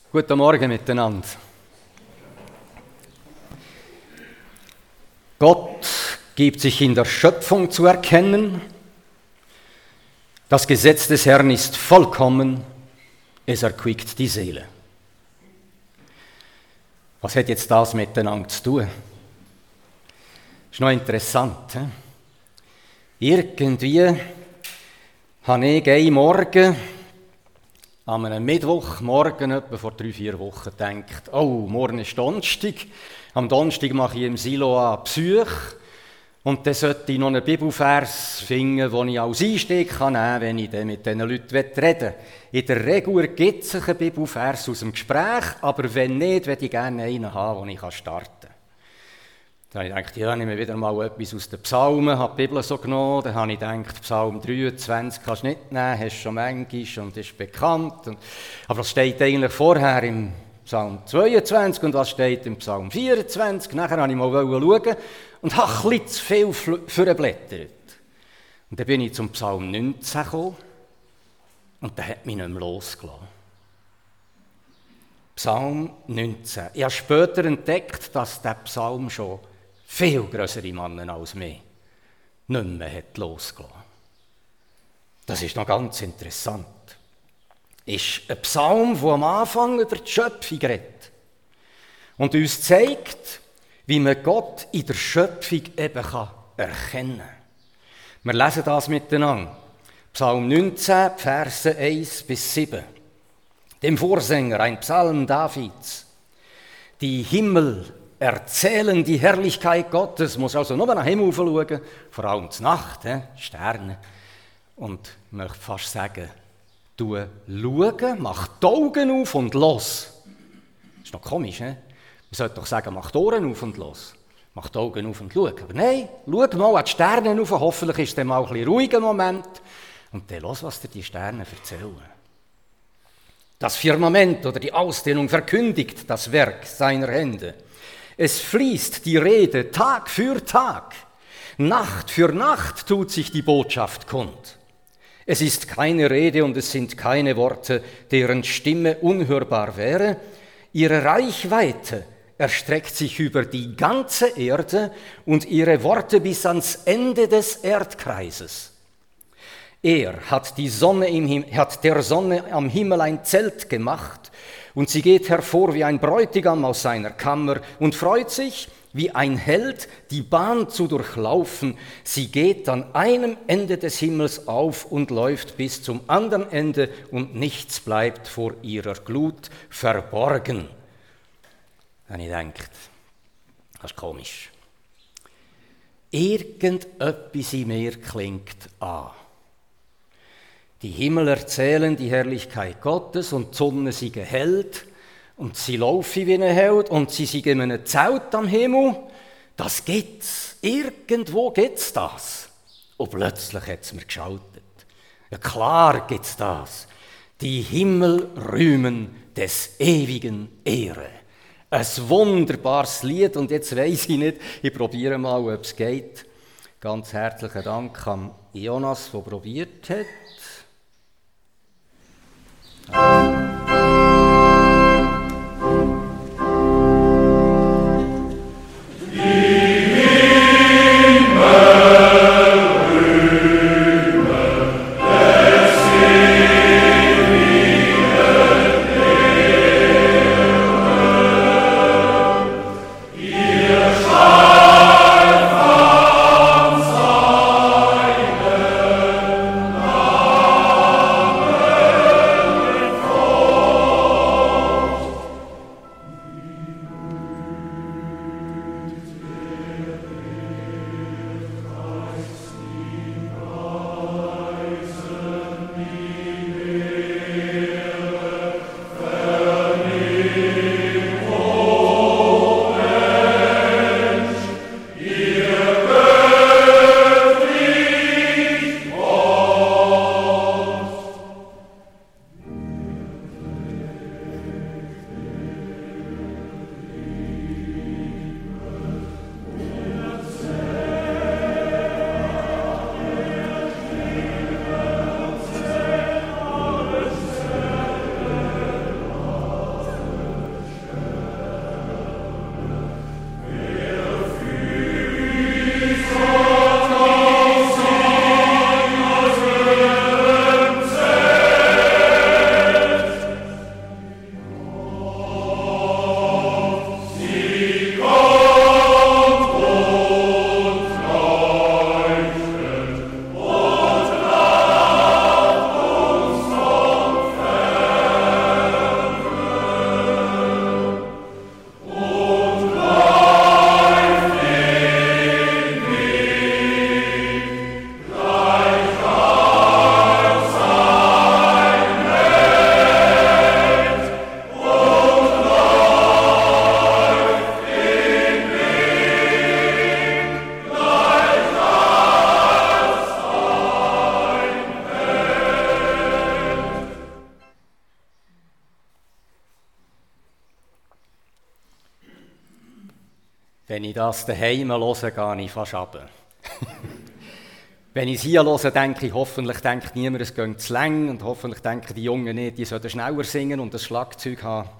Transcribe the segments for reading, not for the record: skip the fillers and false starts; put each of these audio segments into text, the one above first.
Guten Morgen miteinander. Gott gibt sich in der Schöpfung zu erkennen. Das Gesetz des Herrn ist vollkommen, es erquickt die Seele. Was hat jetzt das miteinander zu tun? Ist noch interessant. Irgendwie habe ich einen Morgen, an einem Mittwochmorgen, etwa vor 3-4 Wochen, gedacht, oh, morgen ist Donnerstag. Am Donnerstag mache ich im Silo einen Besuch. Und dann sollte ich noch einen Bibelvers finden, den ich als Einstieg nehmen kann, wenn ich dann mit diesen Leuten reden will. In der Regel ergibt sich ein Bibelvers aus dem Gespräch, aber wenn nicht, möchte ich gerne einen haben, den ich starten kann. Dann habe ich gedacht, ja, nehme wieder mal etwas aus den Psalmen, habe die Bibel so genommen. Dann habe ich gedacht, Psalm 23 kannst du nicht nehmen, hast schon manchmal und ist bekannt. Aber was steht eigentlich vorher im Psalm 22 und was steht im Psalm 24? Nachher wollte ich mal schauen und habe ein bisschen zu viel vorgeblättert. Und dann bin ich zum Psalm 19 gekommen und der hat mich nicht mehr losgelassen. Psalm 19. Ich habe später entdeckt, dass der Psalm schon viel grössere Männer als mich nicht mehr hat losgelassen. Das ist noch ganz interessant. Ist ein Psalm, der am Anfang über die Schöpfung redet und uns zeigt, wie man Gott in der Schöpfung eben erkennen kann. Wir lesen das miteinander. Psalm 19, Verse 1-7. Dem Vorsänger, ein Psalm Davids. Die Himmel erzählen die Herrlichkeit Gottes. Muss also nur nach Himmel schauen, vor allem zur Nacht, Sterne. Und ich möchte fast sagen, schauen, mach die Augen auf und los. Das ist noch komisch, Man sollte doch sagen, mach die Ohren auf und los. Mach die Augen auf und schau. Aber nein, schau mal an die Sterne auf, hoffentlich ist es dann mal ein bisschen ruhiger Moment. Und dann los, was dir die Sterne erzählen. Das Firmament oder die Ausdehnung verkündigt das Werk seiner Hände. Es fließt die Rede Tag für Tag. Nacht für Nacht tut sich die Botschaft kund. Es ist keine Rede und es sind keine Worte, deren Stimme unhörbar wäre. Ihre Reichweite erstreckt sich über die ganze Erde und ihre Worte bis ans Ende des Erdkreises. Er hat der Sonne am Himmel ein Zelt gemacht und sie geht hervor wie ein Bräutigam aus seiner Kammer und freut sich, wie ein Held, die Bahn zu durchlaufen. Sie geht an einem Ende des Himmels auf und läuft bis zum anderen Ende und nichts bleibt vor ihrer Glut verborgen. Und ich denke, das ist komisch. Irgendetwas in mir klingt an. Die Himmel erzählen die Herrlichkeit Gottes und die Sonne sei ein Held und sie laufen wie ein Held und sie sind in einem Zelt am Himmel. Das gibt's. Irgendwo gibt's das. Und plötzlich hat es mir geschaltet. Ja klar gibt's das. Die Himmel rühmen des Ewigen Ehre. Ein wunderbares Lied und jetzt weiss ich nicht, ich probiere mal, ob es geht. Ganz herzlichen Dank an Jonas, der probiert hat. Oh Wenn ich das daheim höre, gehe ich fast runter. Wenn ich es hier höre, denke ich, hoffentlich denkt niemand, es geht zu lang und hoffentlich denken die Jungen nicht, die sollten schneller singen und ein Schlagzeug haben.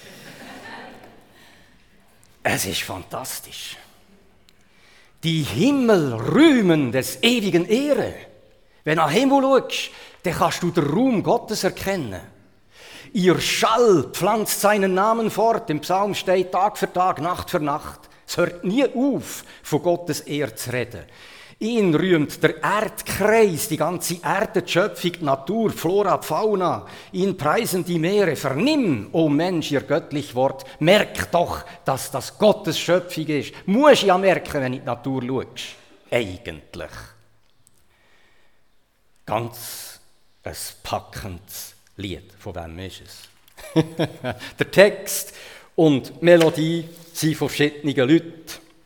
Es ist fantastisch. Die Himmel rühmen des ewigen Ehre. Wenn du nach Himmel schaust, dann kannst du den Ruhm Gottes erkennen. Ihr Schall pflanzt seinen Namen fort. Im Psalm steht Tag für Tag, Nacht für Nacht. Es hört nie auf, von Gottes Ehre zu reden. Ihn rühmt der Erdkreis, die ganze Erde, die Schöpfung, die Natur, Flora, Fauna. Ihn preisen die Meere. Vernimm, o Mensch, ihr göttlich Wort. Merk doch, dass das Gottes Schöpfung ist. Musst ja merken, wenn du in die Natur schaust. Eigentlich. Ganz ein packendes Lied. Von wem ist es? Der Text und die Melodie sind von verschiedenen Leuten.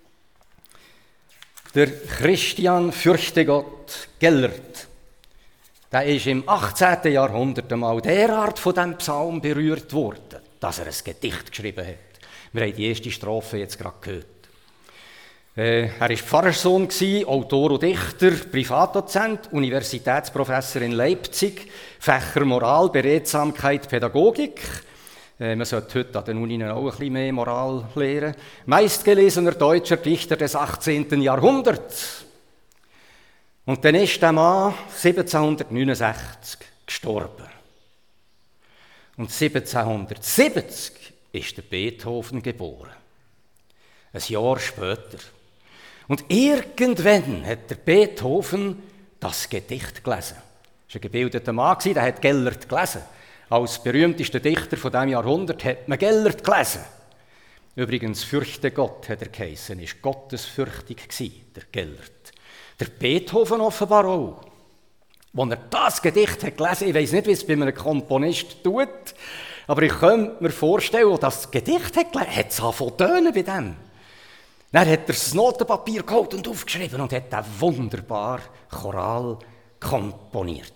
Der Christian Fürchtegott Gellert, der ist im 18. Jahrhundert einmal derart von diesem Psalm berührt worden, dass er ein Gedicht geschrieben hat. Wir haben die erste Strophe jetzt gerade gehört. Er war Pfarrerssohn, Autor und Dichter, Privatdozent, Universitätsprofessor in Leipzig, Fächer Moral, Beredsamkeit, Pädagogik. Man sollte heute an den Unis auch ein bisschen mehr Moral lehren. Meistgelesener deutscher Dichter des 18. Jahrhunderts. Und dann ist der Mann 1769 gestorben. Und 1770 ist der Beethoven geboren. Ein Jahr später. Und irgendwann hat der Beethoven das Gedicht gelesen. Er war ein gebildeter Mann, der hat Gellert gelesen. Als berühmtester Dichter von diesem Jahrhundert hat man Gellert gelesen. Übrigens, Fürchte Gott hat er geheissen, ist gottesfürchtig gsi, der Gellert. Der Beethoven offenbar auch. Als er das Gedicht hat gelesen, ich weiss nicht, wie es bei einem Komponist tut, aber ich könnte mir vorstellen, dass das Gedicht hat gelesen, hat es angefangen zu tönen bei dem. Dann hat er das Notenpapier geholt und aufgeschrieben und hat einen wunderbaren Choral komponiert.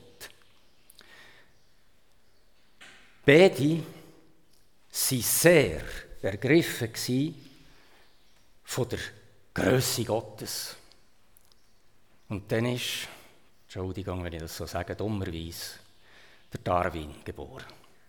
Beide waren sehr ergriffen von der Grösse Gottes. Und dann ist, Entschuldigung, wenn ich das so sage, dummerweise, der Darwin geboren.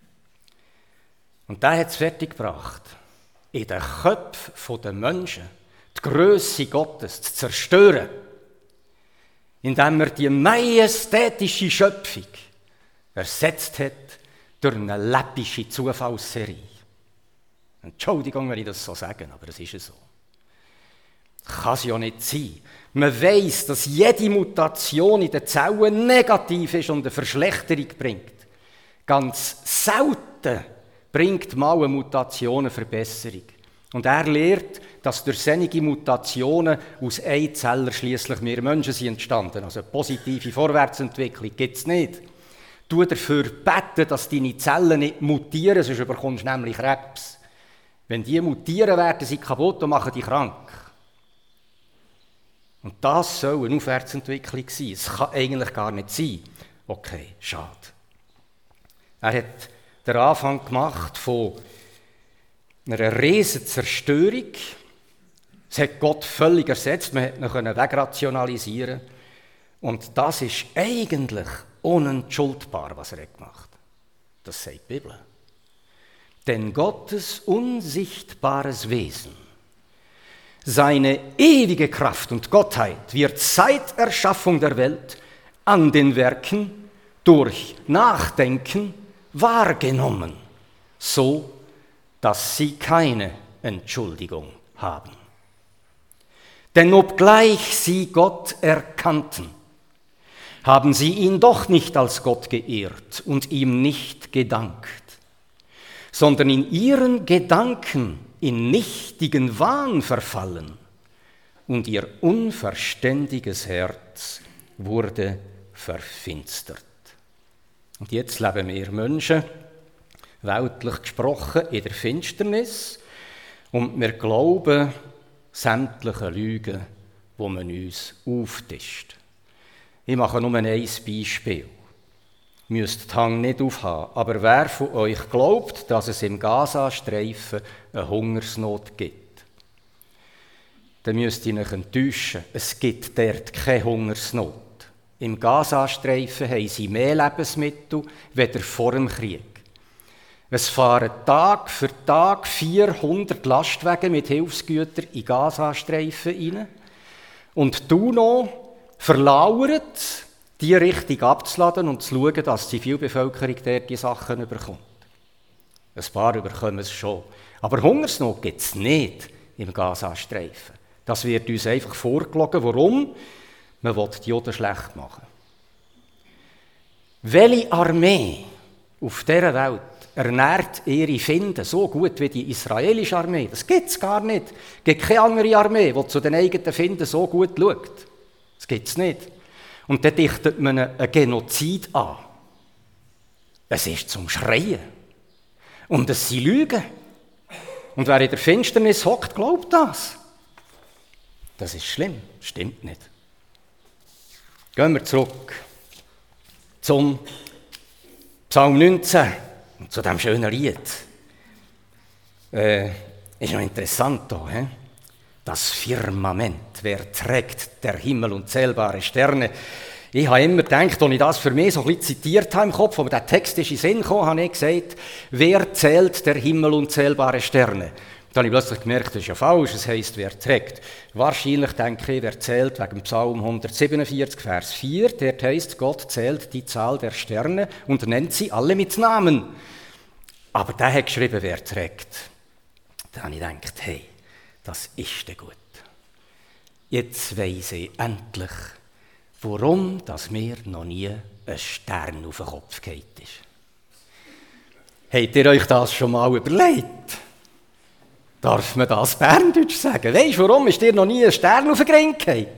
Und der hat es fertiggebracht, in den Köpfen der Menschen die Grösse Gottes zu zerstören, indem er die majestätische Schöpfung ersetzt hat durch eine läppische Zufallsserie. Entschuldigung, wenn ich das so sage, aber es ist so. Kann es ja nicht sein. Man weiss, dass jede Mutation in den Zellen negativ ist und eine Verschlechterung bringt. Ganz selten bringt mal eine Mutation eine Verbesserung. Und er lehrt, dass durch solche Mutationen aus Einzeller schliesslich mehr Menschen sind entstanden. Also eine positive Vorwärtsentwicklung gibt es nicht. Du dafür beten, dass deine Zellen nicht mutieren, sonst bekommst du nämlich Krebs. Wenn die mutieren, werden sie kaputt und machen dich krank. Und das soll eine Aufwärtsentwicklung sein. Es kann eigentlich gar nicht sein. Okay, schade. Er hat den Anfang gemacht von einer riesen Zerstörung. Es hat Gott völlig ersetzt, man konnte ihn wegrationalisieren. Und das ist eigentlich unentschuldbar, was er gemacht hat. Das sagt die Bibel. Denn Gottes unsichtbares Wesen, seine ewige Kraft und Gottheit wird seit Erschaffung der Welt an den Werken durch Nachdenken wahrgenommen, so dass sie keine Entschuldigung haben. Denn obgleich sie Gott erkannten, haben sie ihn doch nicht als Gott geehrt und ihm nicht gedankt, sondern in ihren Gedanken in nichtigen Wahn verfallen und ihr unverständiges Herz wurde verfinstert. Und jetzt leben wir Menschen, weltlich gesprochen, in der Finsternis und wir glauben sämtliche Lügen, die man uns auftischt. Ich mache nur ein Beispiel. Ihr müsst den Hang nicht aufhaben, aber wer von euch glaubt, dass es im Gazastreifen eine Hungersnot gibt? dann müsst ihr euch enttäuschen. Es gibt dort keine Hungersnot. Im Gazastreifen haben sie mehr Lebensmittel als vor dem Krieg. Es fahren Tag für Tag 400 Lastwagen mit Hilfsgütern in den Gazastreifen rein. Und die UNO verlauert, die Richtung abzuladen und zu schauen, dass die Zivilbevölkerung dort die Sachen überkommt. Ein paar überkommen es schon. Aber Hungersnot gibt es nicht im Gazastreifen. Das wird uns einfach vorgeschlagen. Warum? Man will die Juden schlecht machen. Welche Armee auf dieser Welt ernährt ihre Finden so gut wie die israelische Armee? Das gibt es gar nicht. Es gibt keine andere Armee, die zu den eigenen Finden so gut schaut. Das gibt es nicht. Und dann dichtet man einen Genozid an. Es ist zum Schreien. Und es sind Lügen. Und wer in der Finsternis hockt, glaubt das. Das ist schlimm. Stimmt nicht. Gehen wir zurück zum Psalm 19 und zu diesem schönen Lied. Ist noch interessant hier. He? Das Firmament, wer trägt der Himmel und zählbare Sterne? Ich habe immer gedacht, als ich das für mich so ein bisschen zitiert habe im Kopf, aber der Text ist in den Sinn gekommen, habe ich gesagt, wer zählt der Himmel und zählbare Sterne? Dann habe ich plötzlich gemerkt, das ist ja falsch, es heisst, wer trägt. Wahrscheinlich denke ich, wer zählt wegen Psalm 147, Vers 4, dort heisst, Gott zählt die Zahl der Sterne und nennt sie alle mit Namen. Aber der hat geschrieben, wer trägt. Da habe ich gedacht, hey, das ist ja gut. Jetzt weiss ich endlich, warum dass mir noch nie ein Stern auf den Kopf gefallen ist. Habt ihr euch das schon mal überlegt? Darf man das Berndeutsch sagen? Weisst du, warum ist dir noch nie ein Stern auf den Ring gefallen?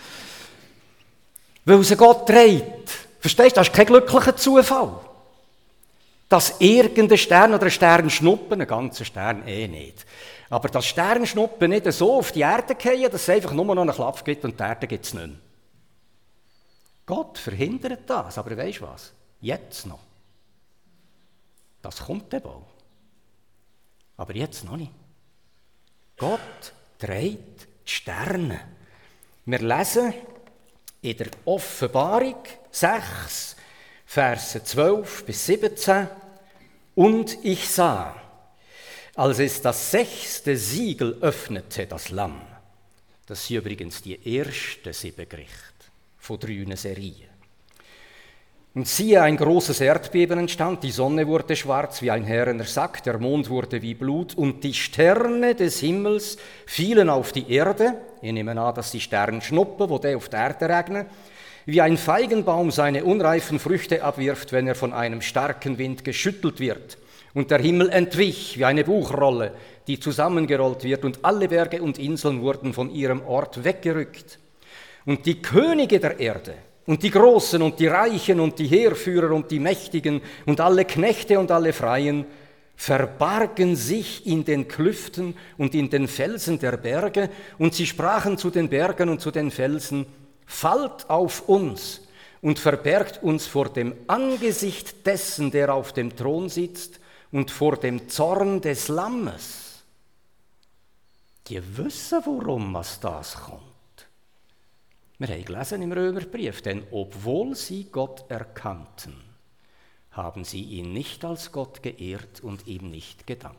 Weil sie Gott trägt. Verstehst du, das ist kein glücklicher Zufall. Dass irgendein Stern oder ein Sternschnuppen, ein ganzer Stern nicht, aber dass Sternschnuppen nicht so auf die Erde fallen, dass es einfach nur noch einen Klapp gibt und die Erde gibt es nicht mehr. Gott verhindert das, aber weisst du was? Jetzt noch. Das kommt der Bau. Aber jetzt noch nicht. Gott trägt die Sterne. Wir lesen in der Offenbarung 6, Verse 12 bis 17. Und ich sah, als es das 6. Siegel öffnete, das Lamm. Das sind übrigens die ersten 7 Gerichte von 3 Serien. Und siehe, ein großes Erdbeben entstand, die Sonne wurde schwarz wie ein härener Sack, der Mond wurde wie Blut und die Sterne des Himmels fielen auf die Erde. Ich nehme an, dass die Sternschnuppen, wo der auf die Erde regnen, wie ein Feigenbaum seine unreifen Früchte abwirft, wenn er von einem starken Wind geschüttelt wird. Und der Himmel entwich wie eine Buchrolle, die zusammengerollt wird, und alle Berge und Inseln wurden von ihrem Ort weggerückt. Und die Könige der Erde, und die Großen und die Reichen und die Heerführer und die Mächtigen und alle Knechte und alle Freien verbargen sich in den Klüften und in den Felsen der Berge, und sie sprachen zu den Bergen und zu den Felsen, fallt auf uns und verbergt uns vor dem Angesicht dessen, der auf dem Thron sitzt, und vor dem Zorn des Lammes. Die wissen, warum was das kommt. Wir haben gelesen im Römerbrief, denn obwohl sie Gott erkannten, haben sie ihn nicht als Gott geehrt und ihm nicht gedankt.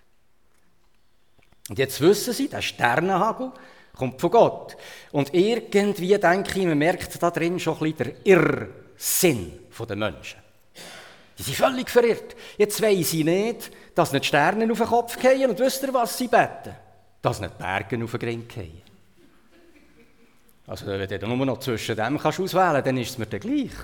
Und jetzt wissen sie, der Sternenhagel kommt von Gott. Und irgendwie denke ich, man merkt da drin schon ein bisschen der Irrsinn der Menschen. Die sind völlig verirrt. Jetzt weiss ich nicht, dass nicht Sterne auf den Kopf fallen, und wisst ihr, was sie beten? Dass nicht Berge auf den Ring fallen. Also wenn du nur noch zwischen dem kannst auswählen, dann ist es mir dann gleich.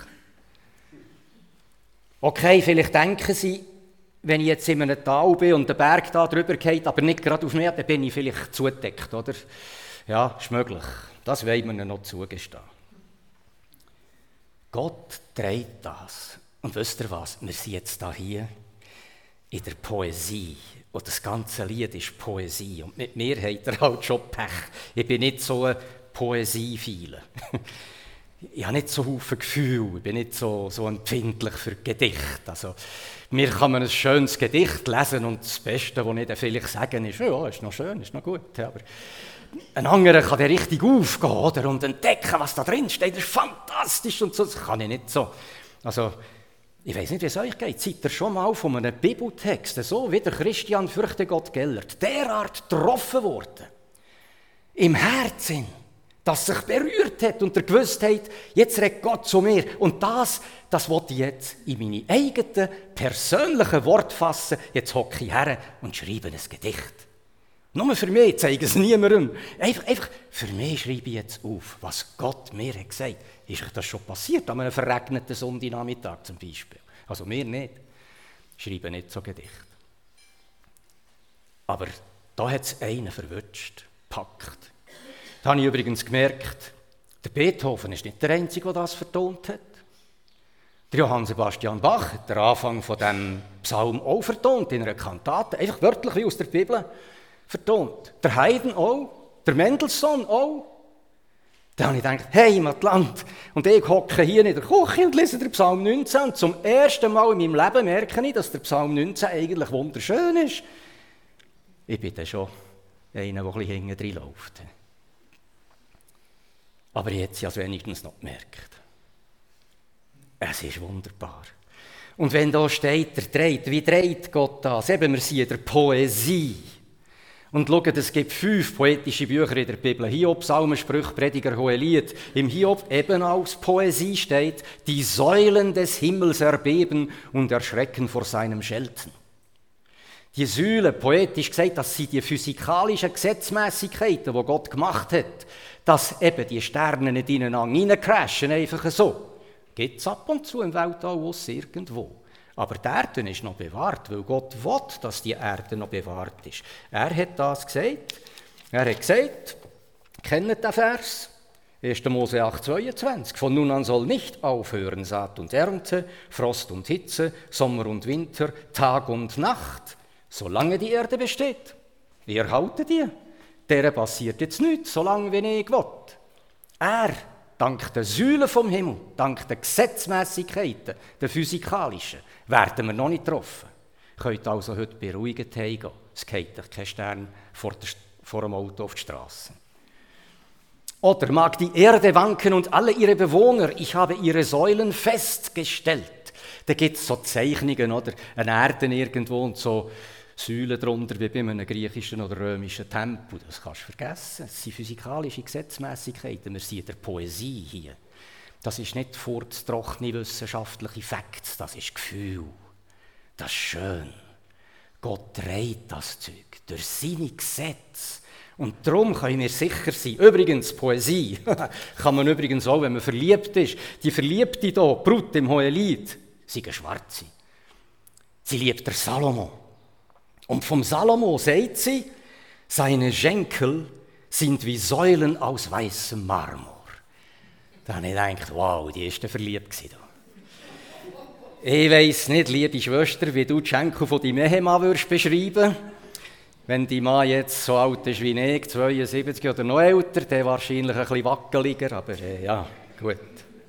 Okay, vielleicht denken sie, wenn ich jetzt in einem Tal bin und der Berg da drüber geht, aber nicht gerade auf mich, dann bin ich vielleicht zugedeckt, oder? Ja, ist möglich. Das wollen wir ihnen noch zugestehen. Gott trägt das. Und wisst ihr was? Wir sind jetzt hier in der Poesie. Und das ganze Lied ist Poesie. Und mit mir hat er halt schon Pech. Ich bin nicht so ein Poesie-Viele. Ich habe nicht so viele Gefühle. Ich bin nicht so empfindlich für Gedichte. Also, mir kann man ein schönes Gedicht lesen und das Beste, was ich dann vielleicht sagen ist, ja, ist noch schön, ist noch gut. Aber ein anderer kann der richtig aufgehen, oder? Und entdecken, was da drin steht. Das ist fantastisch und so. Das kann ich nicht so. Also, ich weiß nicht, wie es euch geht. Seid ihr schon mal von einem Bibeltext, so wie der Christian Fürchte Gott Gellert, derart getroffen worden? Im Herzen, dass sich berührt hat und er gewusst hat, jetzt redet Gott zu mir. Und das will ich jetzt in meine eigenen persönlichen Worte fassen. Jetzt hocke ich her und schreibe ein Gedicht. Nur für mich, zeige es niemandem. Einfach für mich schreibe ich jetzt auf, was Gott mir hat gesagt. Ist euch das schon passiert, an einem verregneten Sonntagnachmittag zum Beispiel? Also mir nicht. Ich schreibe nicht so Gedicht. Aber da hat es einen verwünscht, gepackt. Da habe ich übrigens gemerkt, der Beethoven ist nicht der Einzige, der das vertont hat. Der Johann Sebastian Bach hat den Anfang von diesem Psalm auch vertont, in einer Kantate, einfach wörtlich wie aus der Bibel vertont. Der Haydn auch, der Mendelssohn auch. Da habe ich gedacht, Heimatland. Und ich hocke hier in der Küche und lese den Psalm 19. Und zum ersten Mal in meinem Leben merke ich, dass der Psalm 19 eigentlich wunderschön ist. Ich bin dann schon einer, der ein bisschen hinten drin läuft. Aber jetzt habe ich es wenigstens noch gemerkt. Es ist wunderbar. Und wenn da steht, wie dreht Gott das? Eben, wir sind in der Poesie. Und schaut, es gibt 5 poetische Bücher in der Bibel. Hiob, Psalmen, Sprüche, Prediger, Hohelied. Im Hiob eben als Poesie steht, die Säulen des Himmels erbeben und erschrecken vor seinem Schelten. Die Säulen, poetisch gesagt, das sind die physikalischen Gesetzmäßigkeiten, die Gott gemacht hat. Dass eben die Sterne nicht ineinander crashen, einfach so. Gibt es ab und zu im Weltall irgendwo. Aber die Erde ist noch bewahrt, weil Gott will, dass die Erde noch bewahrt ist. Er hat das gesagt. Er hat gesagt, kennt den Vers? 1. Mose 8,22. Von nun an soll nicht aufhören Saat und Ernte, Frost und Hitze, Sommer und Winter, Tag und Nacht, solange die Erde besteht. Wie erhaltet ihr? Der passiert jetzt nichts, solange wie ich will. Er, dank der Säulen vom Himmel, dank der Gesetzmäßigkeiten, der physikalischen, werden wir noch nicht getroffen. Ihr könnt also heute beruhigt heimgehen. Es geht euch kein Stern vor dem Auto auf die Straße. Oder mag die Erde wanken und alle ihre Bewohner, ich habe ihre Säulen festgestellt. Da gibt es so Zeichnungen, oder? Eine Erde irgendwo und so Säulen drunter, wie bei einem griechischen oder römischen Tempel. Das kannst du vergessen. Das sind physikalische Gesetzmäßigkeiten. Wir sind in der Poesie hier. Das ist nicht vorzutrockene wissenschaftliche Facts, das ist Gefühl. Das ist schön. Gott dreht das Zeug durch seine Gesetze. Und darum können wir sicher sein. Übrigens, Poesie kann man übrigens auch, wenn man verliebt ist. Die Verliebte hier, die Brut im Hohelied, sie ist Schwarze. Sie liebt der Salomo. Und vom Salomo sagt sie, seine Schenkel sind wie Säulen aus weißem Marmor. Da habe ich gedacht, wow, die ist verliebt gewesen. Ich weiss nicht, liebe Schwester, wie du die Schenkel von deinem Ehemann beschreiben würdest. Wenn dein Mann jetzt so alt ist wie ich, 72 oder noch älter, der wahrscheinlich ein bisschen wackeliger, aber ja, gut.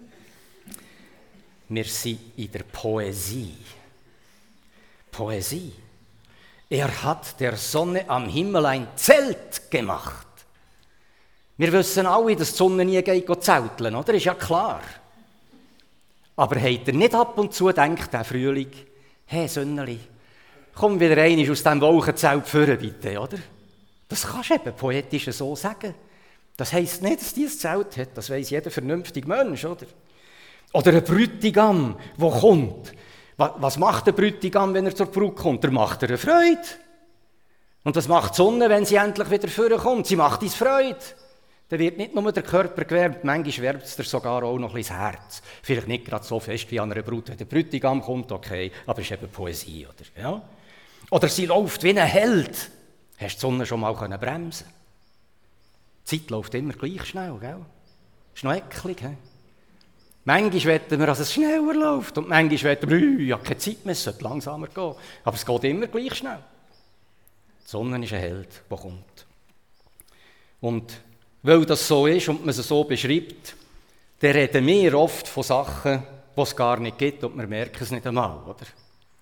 Wir sind in der Poesie. Poesie. Er hat der Sonne am Himmel ein Zelt gemacht. Wir wissen alle, dass die Sonne nie geht zelteln, oder? Ist ja klar. Aber habt ihr nicht ab und zu gedacht, der Frühling, hey Sönneli, komm wieder einmal aus diesem Wolkenzelt führen, bitte, oder? Das kannst du eben poetisch so sagen. Das heisst nicht, dass dieses Zelt hat, das weiss jeder vernünftige Mensch, oder? Oder ein Bräutigam, der kommt. Was macht der Bräutigam, wenn er zur Braut kommt? Er macht eine Freude. Und was macht die Sonne, wenn sie endlich wieder vorkommt? Sie macht uns Freude. Dann wird nicht nur der Körper gewärmt, manchmal wärmt es dir sogar auch noch ein bisschen das Herz. Vielleicht nicht gerade so fest wie an einer Braut, wenn der Bräutigam kommt, okay, aber es ist eben Poesie, oder? Ja? Oder sie läuft wie ein Held. Hast du die Sonne schon mal bremsen können? Die Zeit läuft immer gleich schnell, gell? Ist noch eklig, he? Manchmal wetten wir, dass es schneller läuft und manchmal wetten wir, ich habe keine Zeit mehr, es sollte langsamer gehen. Aber es geht immer gleich schnell. Die Sonne ist ein Held, der kommt. Und weil das so ist und man es so beschreibt, dann reden wir oft von Sachen, die es gar nicht gibt und wir merken es nicht einmal, oder?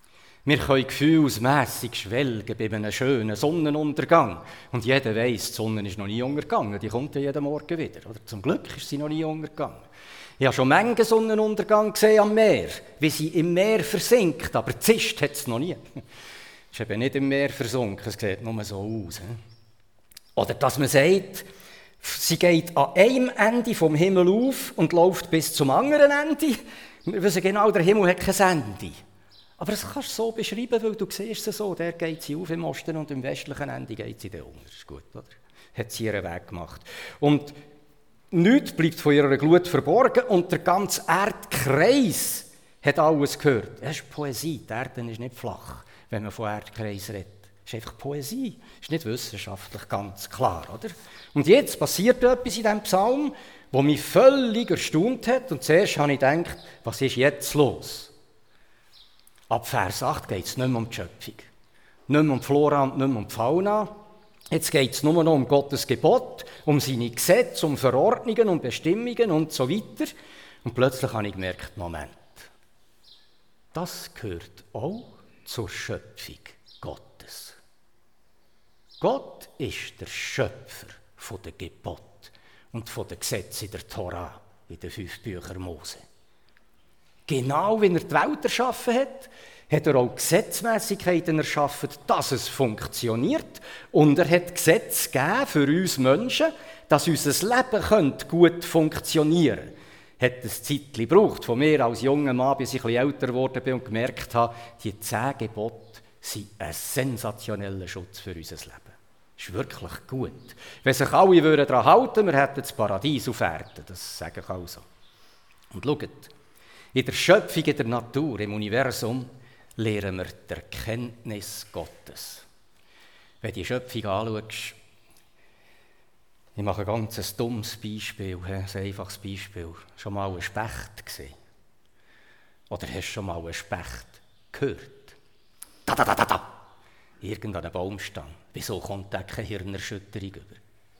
Wir können gefühlsmässig schwelgen bei einem schönen Sonnenuntergang. Und jeder weiss, die Sonne ist noch nie untergegangen, die kommt ja jeden Morgen wieder. Oder zum Glück ist sie noch nie untergegangen. Ich habe schon manchen Sonnenuntergang gesehen am Meer, wie sie im Meer versinkt, aber zischt hat es noch nie. Ist eben nicht im Meer versunken, es sieht nur so aus. Oder dass man sagt, sie geht an einem Ende vom Himmel auf und läuft bis zum anderen Ende. Wir wissen genau, der Himmel hat kein Ende. Aber das kannst du so beschreiben, weil du siehst es so, der geht sie auf im Osten und im westlichen Ende geht sie da unten. Das ist gut, oder? Hat sie ihren Weg gemacht. Und nichts bleibt von ihrer Glut verborgen und der ganze Erdkreis hat alles gehört. Das ist Poesie, die Erde ist nicht flach, wenn man von Erdkreis redet. Das ist einfach Poesie, das ist nicht wissenschaftlich ganz klar, oder? Und jetzt passiert etwas in diesem Psalm, das mich völlig erstaunt hat und zuerst habe ich gedacht, was ist jetzt los? Ab Vers 8 geht es nicht mehr um die Schöpfung, nicht mehr um die Flora und nicht mehr um die Fauna. Jetzt geht es nur noch um Gottes Gebot, um seine Gesetze, um Verordnungen, um Bestimmungen und so weiter. Und plötzlich habe ich gemerkt, Moment, das gehört auch zur Schöpfung Gottes. Gott ist der Schöpfer von der Gebote und von den Gesetzen in der Tora, in den 5 Büchern Mose. Genau wie er die Welt erschaffen hat, hat er auch Gesetzmäßigkeiten erschaffen, dass es funktioniert. Und er hat Gesetze gegeben für uns Menschen, dass unser Leben gut funktionieren könnte. Hat ein Zeitchen gebraucht, von mir als junger Mann, bis ich ein bisschen älter geworden bin und gemerkt habe, die 10 Gebote sind ein sensationeller Schutz für unser Leben. Das ist wirklich gut. Wenn sich alle daran halten würden, wir hätten das Paradies auf Erden. Das sage ich auch so. Und schaut, in der Schöpfung, in der Natur, im Universum, lernen wir die Erkenntnis Gottes. Wenn du die Schöpfung anschaust, ich mache ein ganz dummes Beispiel, ein einfaches Beispiel. Schon mal einen Specht gesehen? Oder hast du schon mal einen Specht gehört? Da, da, da, da, da. Irgendein Baumstamm. Wieso kommt da keine Hirnerschütterung über?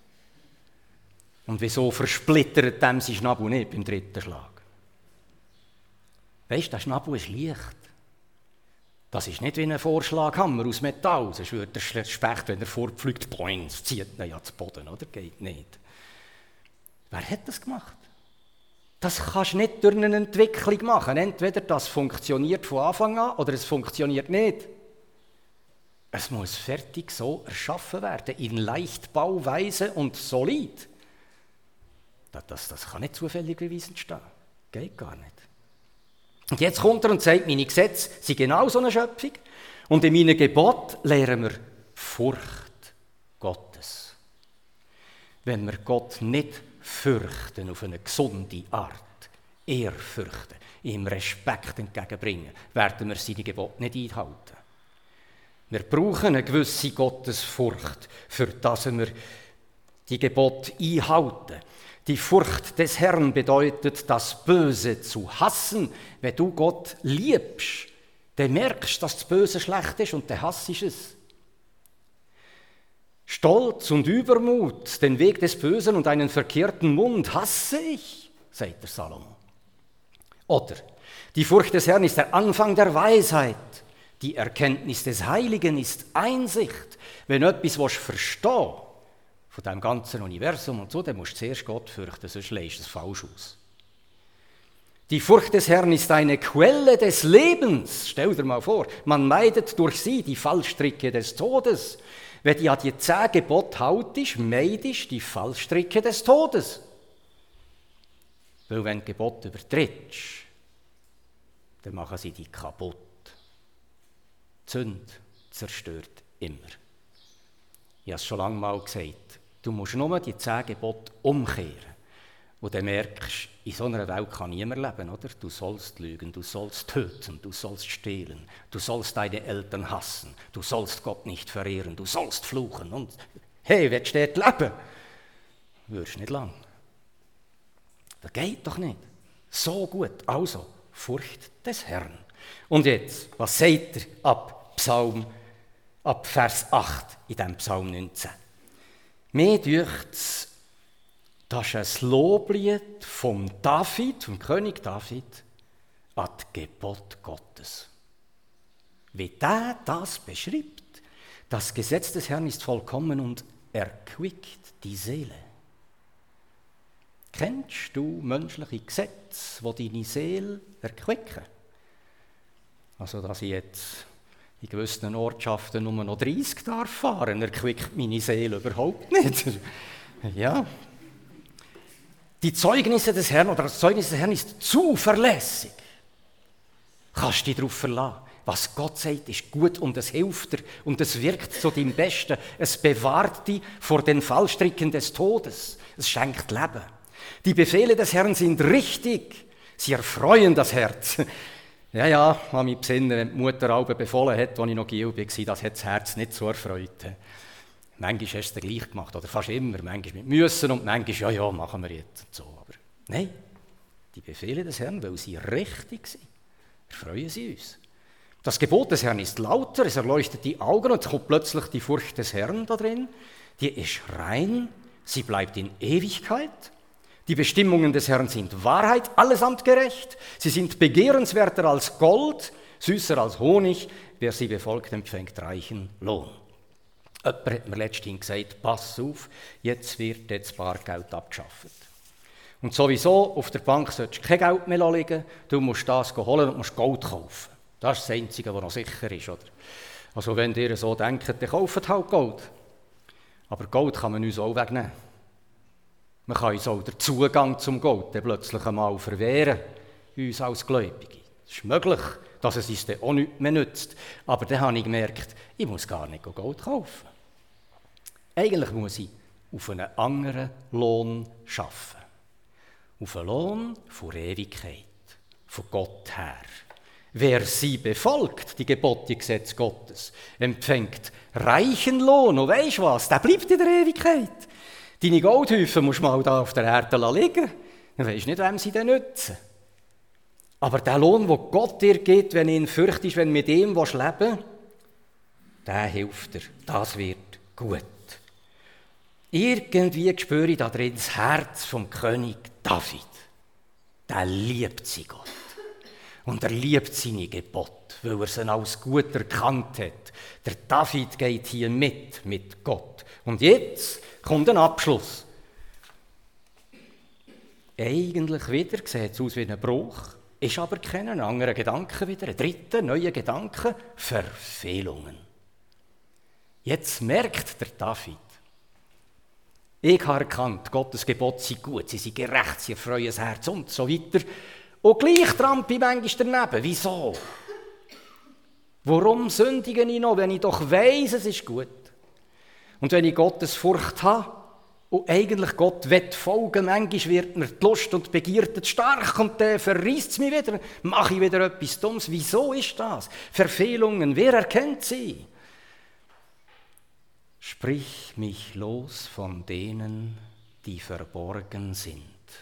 Und wieso versplittert dem sein Schnabel nicht beim 3. Schlag? Weisst du, der Schnabel ist leicht. Das ist nicht wie ein Vorschlaghammer aus Metall. Sonst würde der Specht, wenn er fortfliegt, boing, zieht ihn ja zu Boden, oder? Geht nicht. Wer hat das gemacht? Das kannst du nicht durch eine Entwicklung machen. Entweder das funktioniert von Anfang an oder es funktioniert nicht. Es muss fertig so erschaffen werden, in Leichtbauweise und solid. Das kann nicht zufälligerweise entstehen. Geht gar nicht. Und jetzt kommt er und sagt, meine Gesetze sind genau so eine Schöpfung. Und in meinen Geboten lernen wir Furcht Gottes. Wenn wir Gott nicht fürchten auf eine gesunde Art, ehrfürchten, ihm Respekt entgegenbringen, werden wir seine Gebote nicht einhalten. Wir brauchen eine gewisse Gottesfurcht, für das wir die Gebote einhalten. Die Furcht des Herrn bedeutet, das Böse zu hassen. Wenn du Gott liebst, dann merkst du, dass das Böse schlecht ist und dann hasst es. Stolz und Übermut, den Weg des Bösen und einen verkehrten Mund hasse ich, sagt der Salomo. Oder, die Furcht des Herrn ist der Anfang der Weisheit. Die Erkenntnis des Heiligen ist Einsicht. Wenn du etwas verstehen willst, von diesem ganzen Universum und so, dann musst du zuerst Gott fürchten, sonst legst du es falsch aus. Die Furcht des Herrn ist eine Quelle des Lebens. Stell dir mal vor, man meidet durch sie die Fallstricke des Todes. Wenn du an die 10 Gebote haltest, meidest du die Fallstricke des Todes. Weil wenn du Gebote übertrittst, dann machen sie dich kaputt. Die Sünde zerstört immer. Ich habe es schon lange mal gesagt. Du musst nur die 10 Gebote umkehren. Und dann merkst du, in so einer Welt kann niemand leben, oder? Du sollst lügen, du sollst töten, du sollst stehlen, du sollst deine Eltern hassen, du sollst Gott nicht verehren, du sollst fluchen. Und hey, willst du dort leben? Würdest nicht lang. Das geht doch nicht. So gut. Also, Furcht des Herrn. Und jetzt, was sagt er ab Vers 8 in diesem Psalm 19? Mir dünkt es, das ist ein Loblied vom König David, an die Gebote Gottes. wie der das beschreibt. Das Gesetz des Herrn ist vollkommen und erquickt die Seele. Kennst du menschliche Gesetze, die deine Seele erquicken? Also, dass ich jetzt in gewissen Ortschaften nur noch 30 darf fahren, erquickt meine Seele überhaupt nicht. Ja. Die Zeugnisse des Herrn oder das Zeugnis des Herrn ist zuverlässig. Kannst du dich darauf verlassen. Was Gott sagt, ist gut und es hilft dir und es wirkt zu deinem Besten. Es bewahrt dich vor den Fallstricken des Todes. Es schenkt Leben. Die Befehle des Herrn sind richtig. Sie erfreuen das Herz. Ja, an mich besinnen, wenn die Mutter Albe befohlen hat, als ich noch Gil war, das hat das Herz nicht so erfreut. Manchmal hast du es gleich gemacht, oder fast immer. Manchmal mit Müssen und manchmal, ja, machen wir jetzt. Und so. Aber nein, die Befehle des Herrn, weil sie richtig sind, erfreuen sie uns. Das Gebot des Herrn ist lauter, es erleuchtet die Augen und es kommt plötzlich die Furcht des Herrn da drin. Die ist rein, sie bleibt in Ewigkeit. Die Bestimmungen des Herrn sind Wahrheit, allesamt gerecht. Sie sind begehrenswerter als Gold, süßer als Honig. Wer sie befolgt, empfängt reichen Lohn. Jemand hat mir letztens gesagt, pass auf, jetzt wird das Bargeld abgeschafft. Und sowieso, auf der Bank solltest du kein Geld mehr liegen, du musst das holen und musst Gold kaufen. Das ist das Einzige, was noch sicher ist. Oder? Also wenn ihr so denkt, dann kauft halt Gold. Aber Gold kann man uns auch wegnehmen. Man kann uns auch den Zugang zum Gold dann plötzlich einmal verwehren, uns als Gläubige. Es ist möglich, dass es uns dann auch nichts mehr nützt. Aber dann habe ich gemerkt, ich muss gar nicht Gold kaufen. Eigentlich muss ich auf einen anderen Lohn arbeiten. Auf einen Lohn von Ewigkeit, von Gott her. Wer sie befolgt, die Gebote, die Gesetze Gottes, empfängt reichen Lohn. Und weisst was? Der bleibt in der Ewigkeit. Deine Goldhäufen musst du mal da auf der Erde liegen. Dann weisst nicht, wem sie denn nützen. Aber der Lohn, den Gott dir gibt, wenn du ihn fürchtest, wenn du mit ihm leben willst, der hilft dir. Das wird gut. Irgendwie spüre ich da drin das Herz vom König David. Der liebt sie Gott. Und er liebt seine Gebote, weil er sie als gut erkannt hat. Der David geht hier mit Gott. Und jetzt kommt ein Abschluss. Eigentlich wieder sieht es aus wie ein Bruch, ist aber kein anderer Gedanke wieder, ein dritter, neuer Gedanke, Verfehlungen. Jetzt merkt der David, ich habe erkannt, Gottes Gebote sind gut, sie sind gerecht, sie erfreuen das Herz und so weiter. Und gleich trampe ich manchmal daneben. Wieso? Warum sündige ich noch, wenn ich doch weiss, es ist gut? Und wenn ich Gottes Furcht habe und eigentlich Gott folgen will, manchmal wird mir die Lust und die Begierde stark und dann verreisst es mich wieder, mache ich wieder etwas Dummes. Wieso ist das? Verfehlungen, wer erkennt sie? Sprich mich los von denen, die verborgen sind.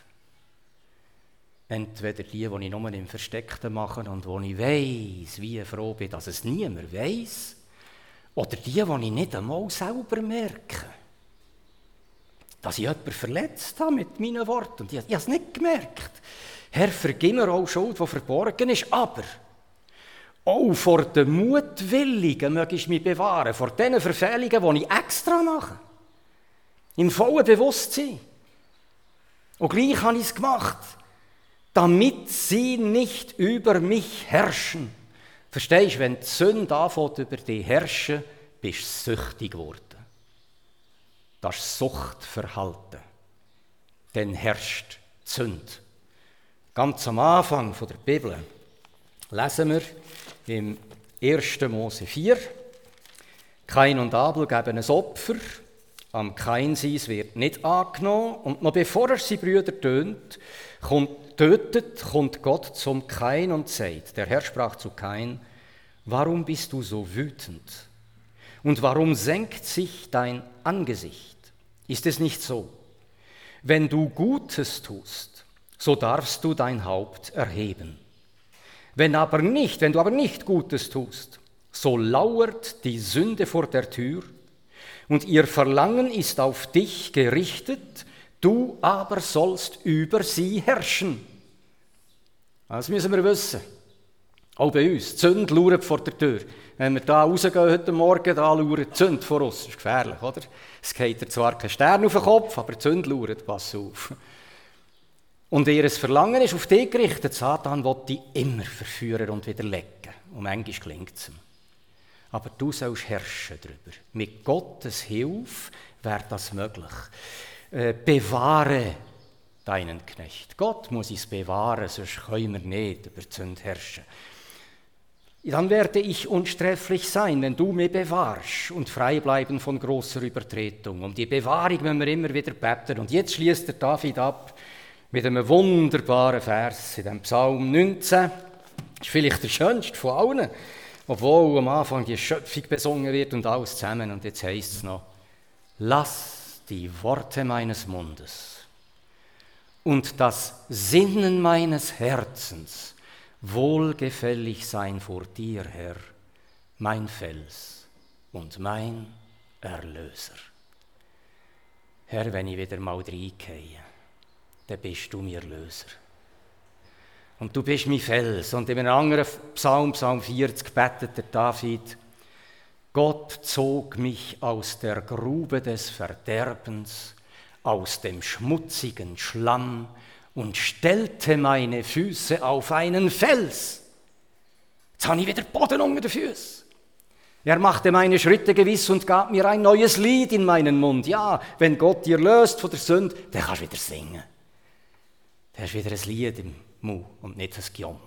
Entweder die ich nur im Versteckten mache und wo ich weiss, wie froh bin, dass es niemand weiss, oder die ich nicht einmal selber merke. Dass ich jemanden verletzt habe mit meinen Worten und ich habe es nicht gemerkt. Herr, vergib mir auch Schuld, die verborgen ist, aber auch vor den Mutwilligen möge ich mich bewahren, vor den Verfehlungen, die ich extra mache. Im vollen Bewusstsein. Und gleich habe ich es gemacht, damit sie nicht über mich herrschen. Verstehst du, wenn die Sünde anfängt über dich herrschen, bist du süchtig geworden. Das ist Suchtverhalten. Dann herrscht die Sünde. Ganz am Anfang der Bibel lesen wir im 1. Mose 4, Kain und Abel geben ein Opfer, am Kain seins wird nicht angenommen und noch bevor er seine Brüder tötet, kommt Gott zum Kain und sagt, der Herr sprach zu Kain, warum bist du so wütend? Und warum senkt sich dein Angesicht? Ist es nicht so? Wenn du Gutes tust, so darfst du dein Haupt erheben. Wenn du aber nicht Gutes tust, so lauert die Sünde vor der Tür und ihr Verlangen ist auf dich gerichtet, du aber sollst über sie herrschen. Das müssen wir wissen. Auch bei uns, die Sünde lauert vor der Tür. Wenn wir da rausgehen heute Morgen, da lauert die Sünde vor uns. Das ist gefährlich, oder? Es geht dir zwar kein Stern auf den Kopf, aber die Sünde lauert, pass auf. Und ihr Verlangen ist auf dich gerichtet. Satan will dich immer verführen und widerlegen. Und manchmal gelingt es ihm. Aber du sollst herrschen darüber. Mit Gottes Hilfe wäre das möglich. Bewahre deinen Knecht. Gott muss uns bewahren, sonst können wir nicht über die Sünde herrschen. Dann werde ich unsträflich sein, wenn du mich bewahrst und frei bleiben von großer Übertretung. Um die Bewahrung müssen wir immer wieder beten. Und jetzt schließt der David ab mit einem wunderbaren Vers in dem Psalm 19. Das ist vielleicht der schönste von allen, obwohl am Anfang die Schöpfung besungen wird und alles zusammen. Und jetzt heisst es noch, lass die Worte meines Mundes und das Sinnen meines Herzens wohlgefällig sein vor dir, Herr, mein Fels und mein Erlöser. Herr, wenn ich wieder mal reingehe, dann bist du mein Erlöser. Und du bist mein Fels. Und in einem anderen Psalm, Psalm 40, betet der David, Gott zog mich aus der Grube des Verderbens, aus dem schmutzigen Schlamm und stellte meine Füße auf einen Fels. Jetzt habe ich wieder Boden unter den Füßen. Er machte meine Schritte gewiss und gab mir ein neues Lied in meinen Mund. Ja, wenn Gott dich löst von der Sünde, dann kannst du wieder singen. Dann hast du wieder ein Lied im Mund und nicht ein Gejammer.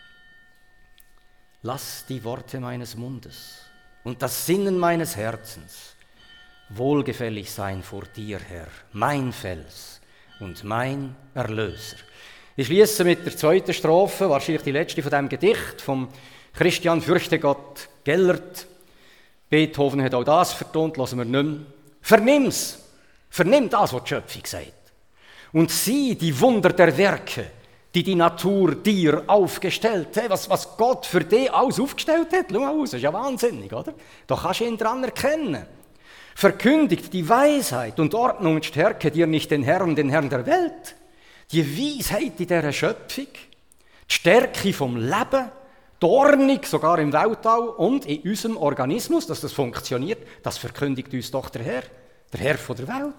Lass die Worte meines Mundes und das Sinnen meines Herzens wohlgefällig sein vor dir, Herr, mein Fels und mein Erlöser. Ich schließe mit der zweiten Strophe, wahrscheinlich die letzte von diesem Gedicht, vom Christian Fürchtegott Gellert. Beethoven hat auch das vertont, hören wir nicht mehr. Vernimm's! Vernimm das, was die Schöpfung sagt. Und sieh die Wunder der Werke, die die Natur dir aufgestellt hat, was Gott für dich alles aufgestellt hat. Schau mal aus, das ist ja wahnsinnig, oder? Da kannst du ihn dran erkennen. Verkündigt die Weisheit und Ordnung und Stärke dir nicht den Herrn der Welt. Die Weisheit in dieser Schöpfung, die Stärke vom Leben, die Ordnung sogar im Weltall und in unserem Organismus, dass das funktioniert, das verkündigt uns doch der Herr von der Welt.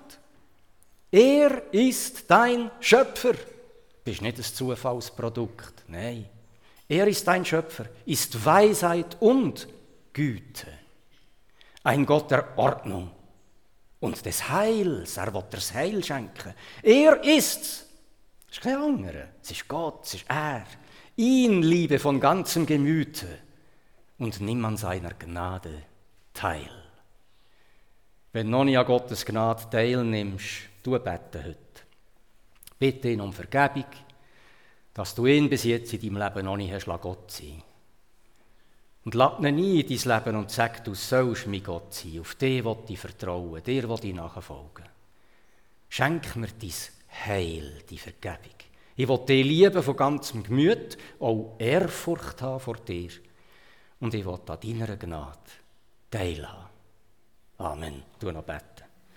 Er ist dein Schöpfer. Du bist nicht ein Zufallsprodukt, nein. Er ist dein Schöpfer, ist Weisheit und Güte. Ein Gott der Ordnung und des Heils. Er will dir das Heil schenken. Er ist's. Es ist kein anderer. Es ist Gott, es ist er. Ihn liebe von ganzem Gemüte und nimm an seiner Gnade teil. Wenn du noch nicht an Gottes Gnade teilnimmst, du bete heute. Bitte ihn um Vergebung, dass du ihn bis jetzt in deinem Leben noch nicht hast Gott sein. Und lass ihn nie in dein Leben und sag, du sollst mein Gott sein. Auf dich will ich vertrauen, dir will ich nachfolgen. Schenk mir dein Heil, die Vergebung. Ich will dich lieben von ganzem Gemüt, auch Ehrfurcht haben vor dir. Und ich will an deiner Gnade teilhaben. Amen. Du noch beten.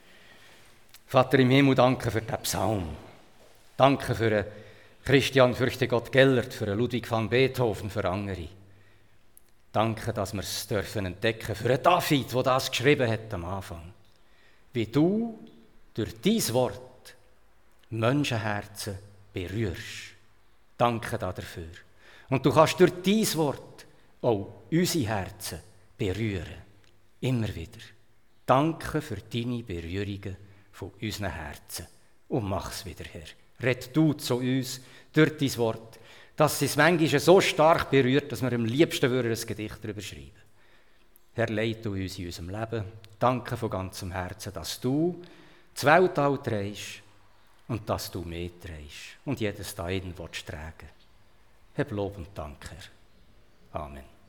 Vater im Himmel, danke für diesen Psalm. Danke für Christian Fürchtegott Gellert, für Ludwig van Beethoven, für andere. Danke, dass wir es dürfen entdecken für David, der das geschrieben hat am Anfang. Wie du durch dein Wort Menschenherzen berührst. Danke dafür. Und du kannst durch dein Wort auch unsere Herzen berühren. Immer wieder. Danke für deine Berührungen von unseren Herzen. Und mach es wieder, Herr. Red du zu uns durch dein Wort, dass es manchmal so stark berührt, dass wir am liebsten ein Gedicht darüber schreiben würden. Herr, leite du uns in unserem Leben. Danke von ganzem Herzen, dass du das Weltall trägst und dass du mehr trägst und jedes da in tragen. Hab Lob und Dank, Herr. Amen.